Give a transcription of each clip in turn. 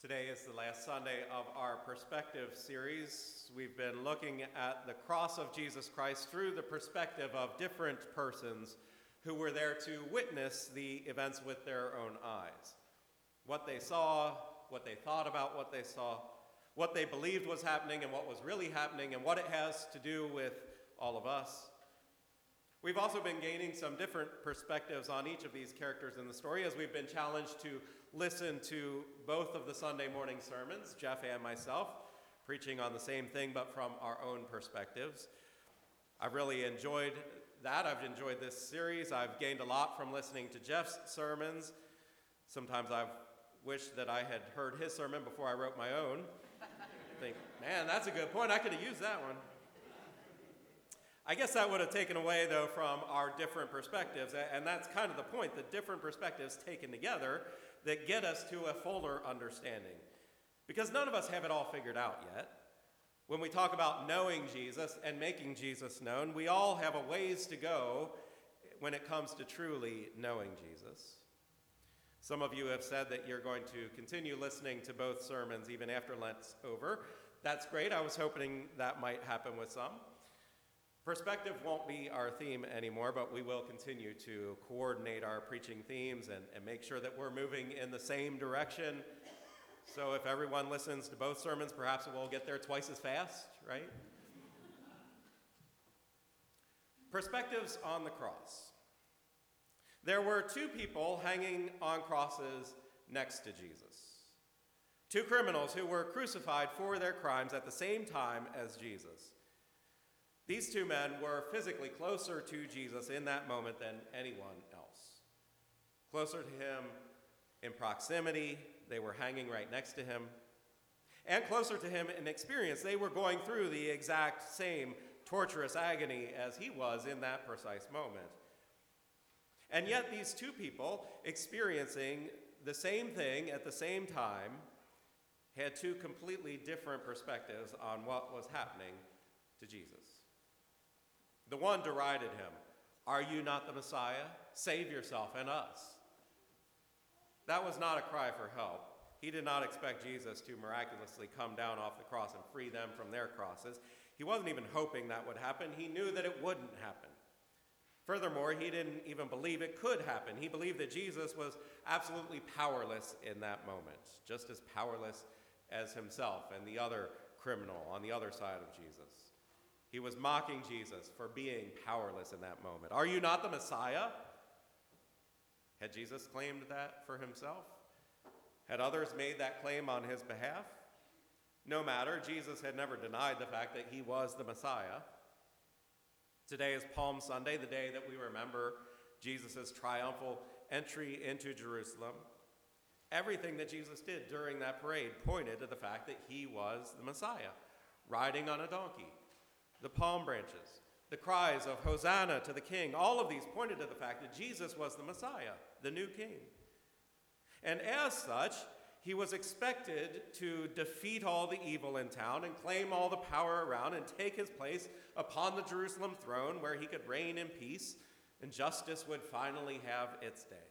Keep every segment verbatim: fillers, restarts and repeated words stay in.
Today is the last Sunday of our Perspective series. We've been looking at the cross of Jesus Christ through the perspective of different persons who were there to witness the events with their own eyes. What they saw, what they thought about what they saw, what they believed was happening and what was really happening, and what it has to do with all of us. We've also been gaining some different perspectives on each of these characters in the story as we've been challenged to listen to both of the Sunday morning sermons, Jeff and myself, preaching on the same thing but from our own perspectives. I've really enjoyed that. I've enjoyed this series. I've gained a lot from listening to Jeff's sermons. Sometimes I've wished that I had heard his sermon before I wrote my own. I think, man, that's a good point. I could have used that one. I guess that would have taken away, though, from our different perspectives, and that's kind of the point, the different perspectives taken together that get us to a fuller understanding. Because none of us have it all figured out yet. When we talk about knowing Jesus and making Jesus known, we all have a ways to go when it comes to truly knowing Jesus. Some of you have said that you're going to continue listening to both sermons even after Lent's over. That's great. I was hoping that might happen with some. Perspective won't be our theme anymore, but we will continue to coordinate our preaching themes and, and make sure that we're moving in the same direction. So if everyone listens to both sermons, perhaps we'll get there twice as fast, right? Perspectives on the cross. There were two people hanging on crosses next to Jesus. Two criminals who were crucified for their crimes at the same time as Jesus. These two men were physically closer to Jesus in that moment than anyone else. Closer to him in proximity, they were hanging right next to him. And closer to him in experience, they were going through the exact same torturous agony as he was in that precise moment. And yet these two people experiencing the same thing at the same time had two completely different perspectives on what was happening to Jesus. The one derided him. "Are you not the Messiah? Save yourself and us." That was not a cry for help. He did not expect Jesus to miraculously come down off the cross and free them from their crosses. He wasn't even hoping that would happen. He knew that it wouldn't happen. Furthermore, he didn't even believe it could happen. He believed that Jesus was absolutely powerless in that moment, just as powerless as himself and the other criminal on the other side of Jesus. He was mocking Jesus for being powerless in that moment. "Are you not the Messiah?" Had Jesus claimed that for himself? Had others made that claim on his behalf? No matter, Jesus had never denied the fact that he was the Messiah. Today is Palm Sunday, the day that we remember Jesus' triumphal entry into Jerusalem. Everything that Jesus did during that parade pointed to the fact that he was the Messiah, riding on a donkey. The palm branches, the cries of Hosanna to the King, all of these pointed to the fact that Jesus was the Messiah, the new king. And as such, he was expected to defeat all the evil in town and claim all the power around and take his place upon the Jerusalem throne where he could reign in peace and justice would finally have its day.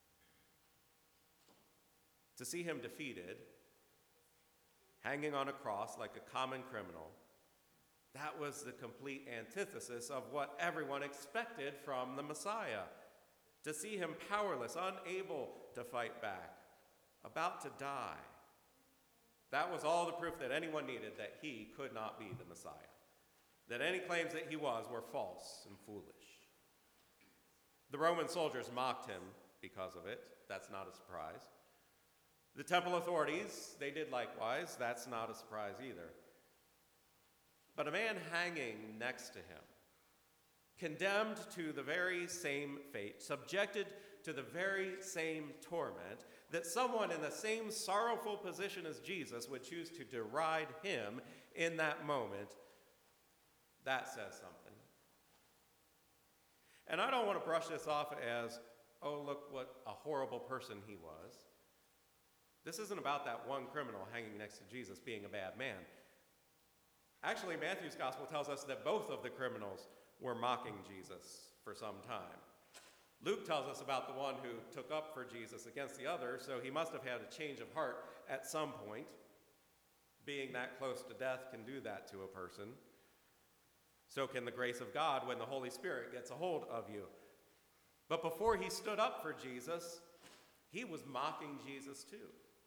To see him defeated, hanging on a cross like a common criminal, that was the complete antithesis of what everyone expected from the Messiah. To see him powerless, unable to fight back, about to die. That was all the proof that anyone needed that he could not be the Messiah. That any claims that he was were false and foolish. The Roman soldiers mocked him because of it. That's not a surprise. The temple authorities, they did likewise. That's not a surprise either. But a man hanging next to him, condemned to the very same fate, subjected to the very same torment, that someone in the same sorrowful position as Jesus would choose to deride him in that moment, that says something. And I don't want to brush this off as, oh, look what a horrible person he was. This isn't about that one criminal hanging next to Jesus being a bad man. Actually, Matthew's gospel tells us that both of the criminals were mocking Jesus for some time. Luke tells us about the one who took up for Jesus against the other, so he must have had a change of heart at some point. Being that close to death can do that to a person. So can the grace of God when the Holy Spirit gets a hold of you. But before he stood up for Jesus, he was mocking Jesus too.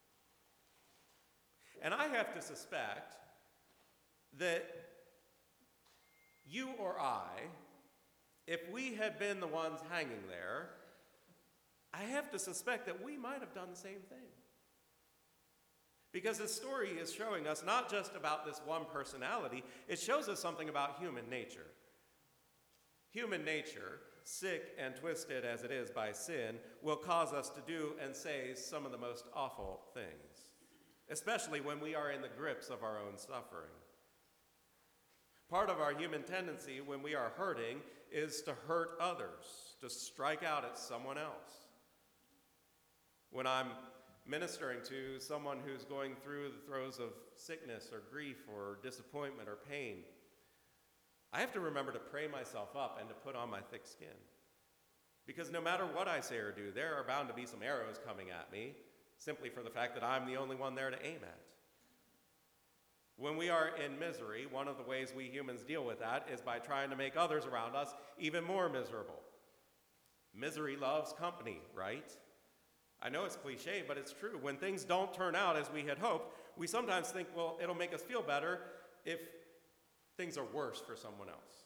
And I have to suspect that you or I, if we had been the ones hanging there, I have to suspect that we might have done the same thing. Because this story is showing us not just about this one personality, it shows us something about human nature. Human nature, sick and twisted as it is by sin, will cause us to do and say some of the most awful things, especially when we are in the grips of our own suffering. Part of our human tendency when we are hurting is to hurt others, to strike out at someone else. When I'm ministering to someone who's going through the throes of sickness or grief or disappointment or pain, I have to remember to pray myself up and to put on my thick skin. Because no matter what I say or do, there are bound to be some arrows coming at me, simply for the fact that I'm the only one there to aim at. When we are in misery, one of the ways we humans deal with that is by trying to make others around us even more miserable. Misery loves company, right? I know it's cliche, but it's true. When things don't turn out as we had hoped, we sometimes think, well, it'll make us feel better if things are worse for someone else.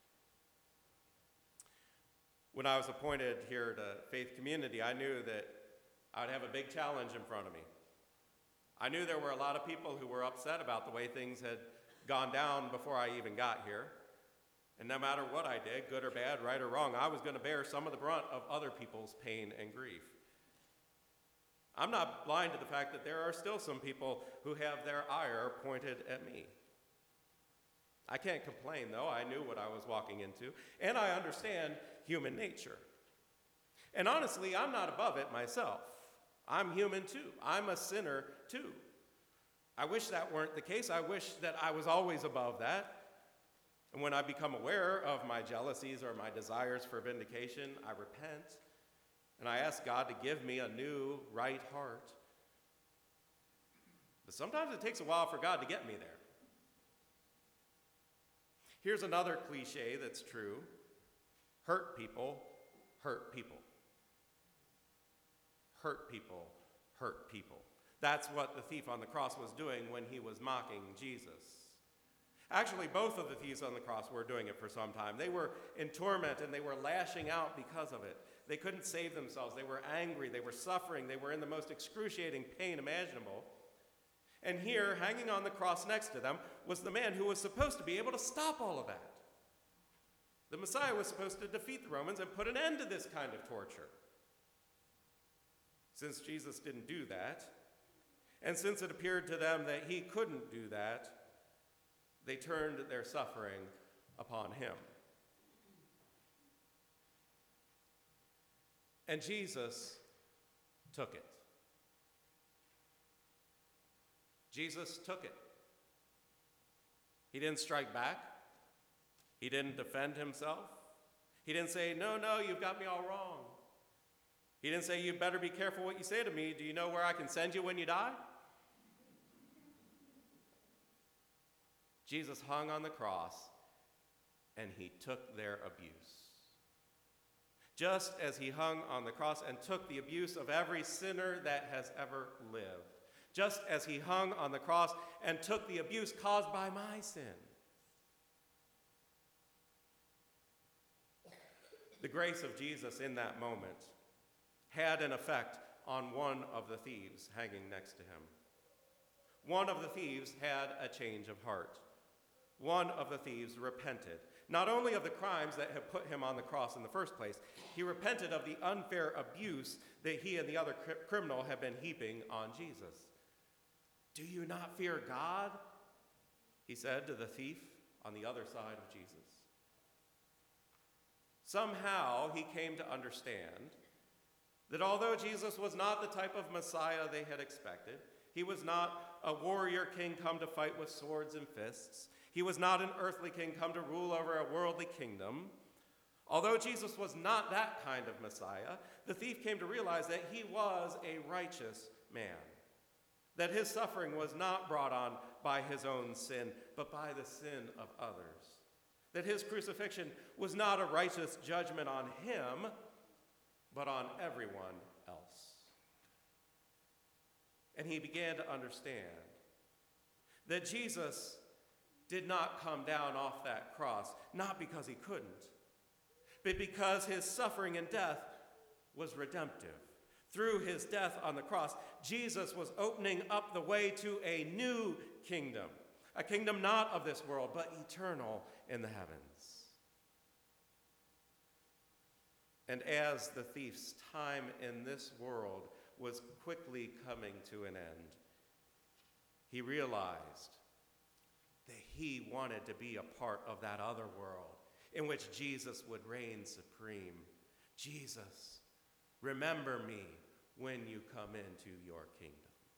When I was appointed here to Faith Community, I knew that I would have a big challenge in front of me. I knew there were a lot of people who were upset about the way things had gone down before I even got here. And no matter what I did, good or bad, right or wrong, I was going to bear some of the brunt of other people's pain and grief. I'm not blind to the fact that there are still some people who have their ire pointed at me. I can't complain, though. I knew what I was walking into, and I understand human nature. And honestly, I'm not above it myself. I'm human too. I'm a sinner too. I wish that weren't the case. I wish that I was always above that. And when I become aware of my jealousies or my desires for vindication, I repent. And I ask God to give me a new, right heart. But sometimes it takes a while for God to get me there. Here's another cliche that's true. Hurt people, hurt people. Hurt people, hurt people. That's what the thief on the cross was doing when he was mocking Jesus. Actually, both of the thieves on the cross were doing it for some time. They were in torment and they were lashing out because of it. They couldn't save themselves. They were angry. They were suffering. They were in the most excruciating pain imaginable. And here, hanging on the cross next to them, was the man who was supposed to be able to stop all of that. The Messiah was supposed to defeat the Romans and put an end to this kind of torture. Since Jesus didn't do that, and since it appeared to them that he couldn't do that, they turned their suffering upon him. And Jesus took it. Jesus took it. He didn't strike back. He didn't defend himself. He didn't say, no, no, you've got me all wrong. He didn't say, you better be careful what you say to me. Do you know where I can send you when you die? Jesus hung on the cross, and he took their abuse. Just as he hung on the cross and took the abuse of every sinner that has ever lived. Just as he hung on the cross and took the abuse caused by my sin. The grace of Jesus in that moment had an effect on one of the thieves hanging next to him. One of the thieves had a change of heart. One of the thieves repented, not only of the crimes that had put him on the cross in the first place, he repented of the unfair abuse that he and the other cr- criminal had been heaping on Jesus. Do you not fear God? He said to the thief on the other side of Jesus. Somehow he came to understand that although Jesus was not the type of Messiah they had expected, he was not a warrior king come to fight with swords and fists, he was not an earthly king come to rule over a worldly kingdom, Although Jesus was not that kind of Messiah, the thief came to realize that he was a righteous man, that his suffering was not brought on by his own sin, but by the sin of others, that his crucifixion was not a righteous judgment on him, but on everyone else. And he began to understand that Jesus did not come down off that cross, not because he couldn't, but because his suffering and death was redemptive. Through his death on the cross, Jesus was opening up the way to a new kingdom, a kingdom not of this world, but eternal in the heavens. And as the thief's time in this world was quickly coming to an end, he realized that he wanted to be a part of that other world in which Jesus would reign supreme. Jesus, remember me when you come into your kingdom.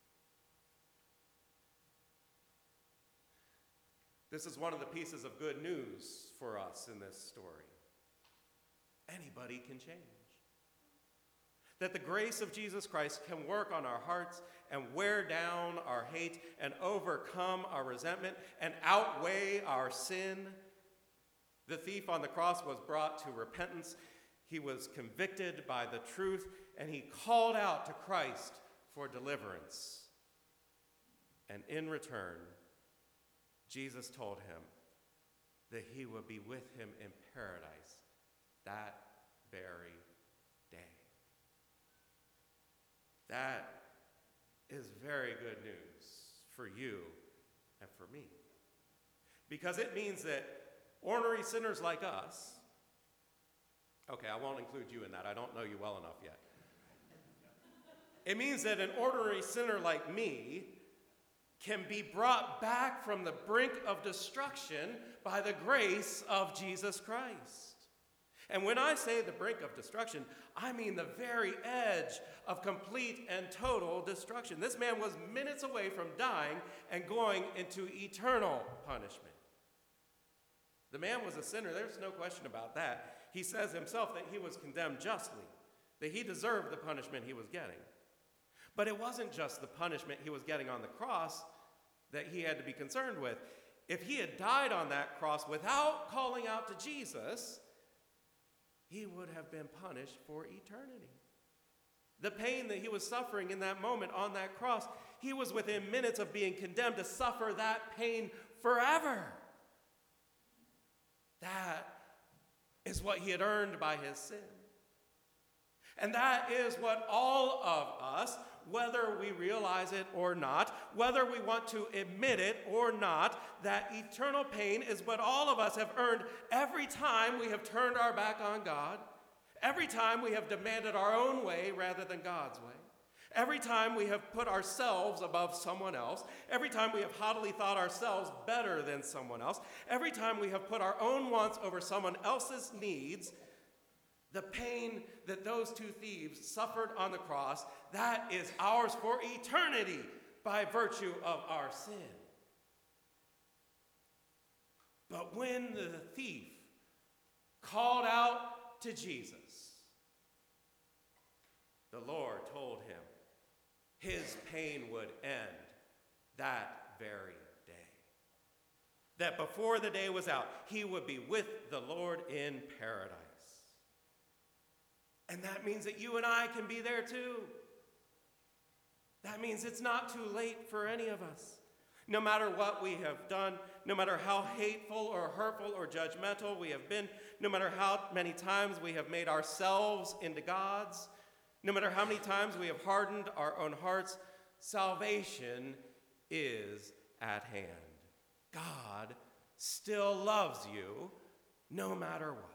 This is one of the pieces of good news for us in this story. Anybody can change. That the grace of Jesus Christ can work on our hearts and wear down our hate and overcome our resentment and outweigh our sin. The thief on the cross was brought to repentance. He was convicted by the truth, and he called out to Christ for deliverance. And in return, Jesus told him that he would be with him in paradise that very day. That is very good news for you and for me. Because it means that ornery sinners like us, okay, I won't include you in that. I don't know you well enough yet. It means that an ordinary sinner like me can be brought back from the brink of destruction by the grace of Jesus Christ. And when I say the brink of destruction, I mean the very edge of complete and total destruction. This man was minutes away from dying and going into eternal punishment. The man was a sinner, there's no question about that. He says himself that he was condemned justly, that he deserved the punishment he was getting. But it wasn't just the punishment he was getting on the cross that he had to be concerned with. If he had died on that cross without calling out to Jesus, he would have been punished for eternity. The pain that he was suffering in that moment on that cross, he was within minutes of being condemned to suffer that pain forever. That is what he had earned by his sin. And that is what all of us, whether we realize it or not, whether we want to admit it or not, that eternal pain is what all of us have earned every time we have turned our back on God, every time we have demanded our own way rather than God's way, every time we have put ourselves above someone else, every time we have haughtily thought ourselves better than someone else, every time we have put our own wants over someone else's needs. The pain that those two thieves suffered on the cross, that is ours for eternity by virtue of our sin. But when the thief called out to Jesus, the Lord told him his pain would end that very day. That before the day was out, he would be with the Lord in paradise. And that means that you and I can be there too. That means it's not too late for any of us. No matter what we have done, no matter how hateful or hurtful or judgmental we have been, no matter how many times we have made ourselves into gods, no matter how many times we have hardened our own hearts, salvation is at hand. God still loves you no matter what.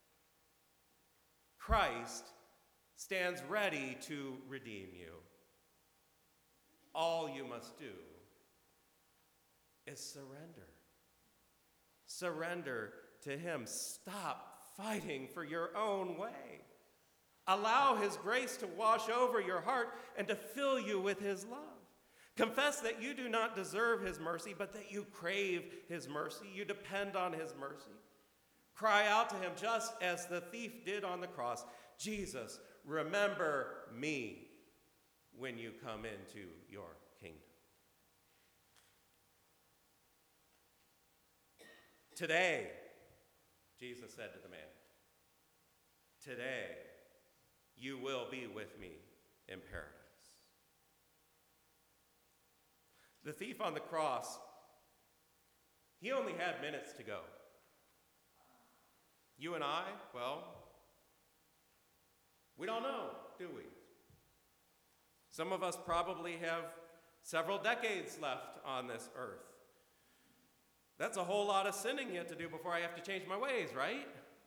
Christ stands ready to redeem you. All you must do is surrender. Surrender to him. Stop fighting for your own way. Allow his grace to wash over your heart and to fill you with his love. Confess that you do not deserve his mercy, but that you crave his mercy. You depend on his mercy. Cry out to him just as the thief did on the cross, Jesus, remember me when you come into your kingdom. Today, Jesus said to the man, today you will be with me in paradise. The thief on the cross, he only had minutes to go. You and I, well, we don't know, do we? Some of us probably have several decades left on this earth. That's a whole lot of sinning yet to do before I have to change my ways, right?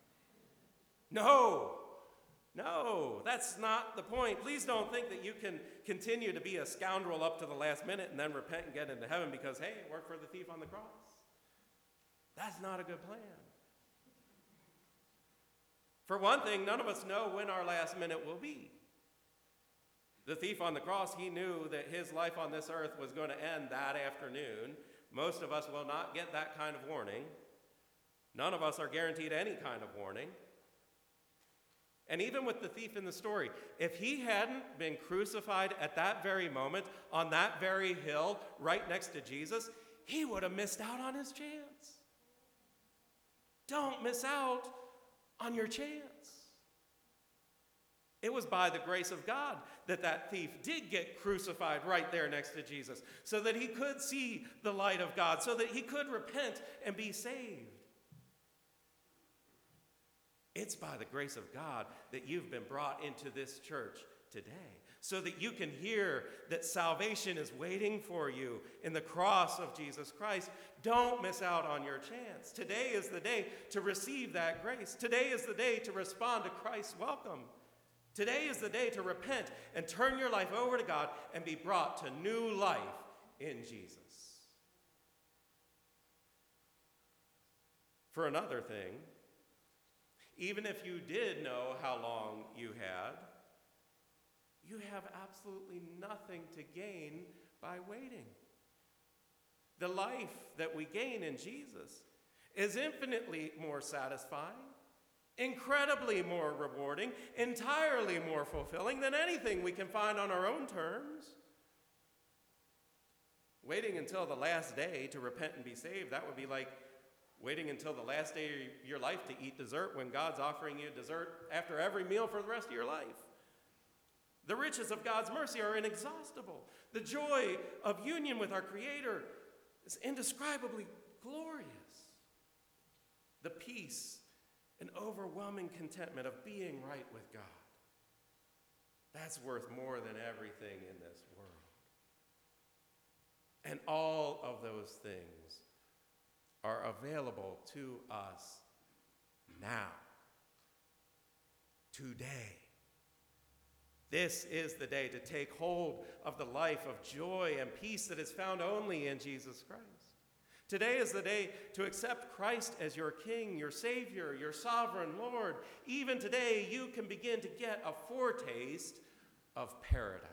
No, no, that's not the point. Please don't think that you can continue to be a scoundrel up to the last minute and then repent and get into heaven because, hey, it worked for the thief on the cross. That's not a good plan. For one thing, none of us know when our last minute will be. The thief on the cross, he knew that his life on this earth was going to end that afternoon. Most of us will not get that kind of warning. None of us are guaranteed any kind of warning. And even with the thief in the story, if he hadn't been crucified at that very moment on that very hill right next to Jesus, he would have missed out on his chance. Don't miss out on your chance. It was by the grace of God that that thief did get crucified right there next to Jesus, so that he could see the light of God, so that he could repent and be saved. It's by the grace of God that you've been brought into this church today, so that you can hear that salvation is waiting for you in the cross of Jesus Christ. Don't miss out on your chance. Today is the day to receive that grace. Today is the day to respond to Christ's welcome. Today is the day to repent and turn your life over to God and be brought to new life in Jesus. For another thing, even if you did know how long you had, you have absolutely nothing to gain by waiting. The life that we gain in Jesus is infinitely more satisfying, incredibly more rewarding, entirely more fulfilling than anything we can find on our own terms. Waiting until the last day to repent and be saved, that would be like waiting until the last day of your life to eat dessert when God's offering you dessert after every meal for the rest of your life. The riches of God's mercy are inexhaustible. The joy of union with our Creator is indescribably glorious. The peace and overwhelming contentment of being right with God, that's worth more than everything in this world. And all of those things are available to us now, today. This is the day to take hold of the life of joy and peace that is found only in Jesus Christ. Today is the day to accept Christ as your King, your Savior, your sovereign Lord. Even today, you can begin to get a foretaste of paradise.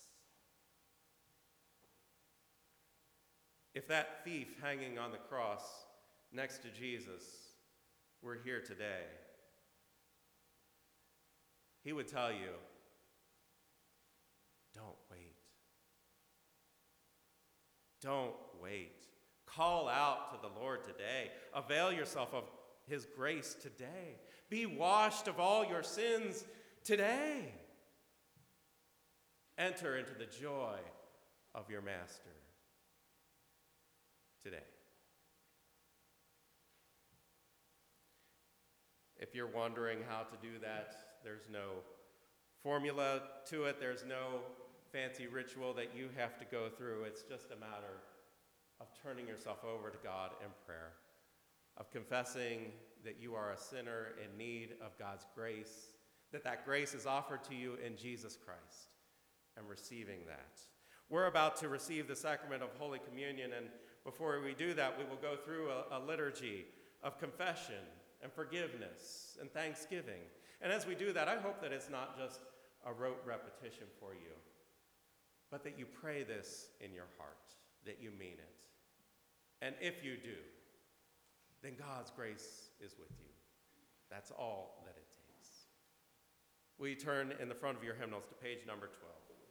If that thief hanging on the cross next to Jesus were here today, he would tell you, don't wait. Don't wait. Call out to the Lord today. Avail yourself of his grace today. Be washed of all your sins today. Enter into the joy of your Master today. If you're wondering how to do that, there's no formula to it. There's no fancy ritual that you have to go through. It's just a matter of turning yourself over to God in prayer, of confessing that you are a sinner in need of God's grace, that that grace is offered to you in Jesus Christ, and receiving that. We're about to receive the sacrament of Holy Communion, and before we do that, we will go through a, a liturgy of confession and forgiveness and thanksgiving. And as we do that, I hope that it's not just a rote repetition for you, but that you pray this in your heart, that you mean it. And if you do, then God's grace is with you. That's all that it takes. We turn in the front of your hymnals to page number twelve.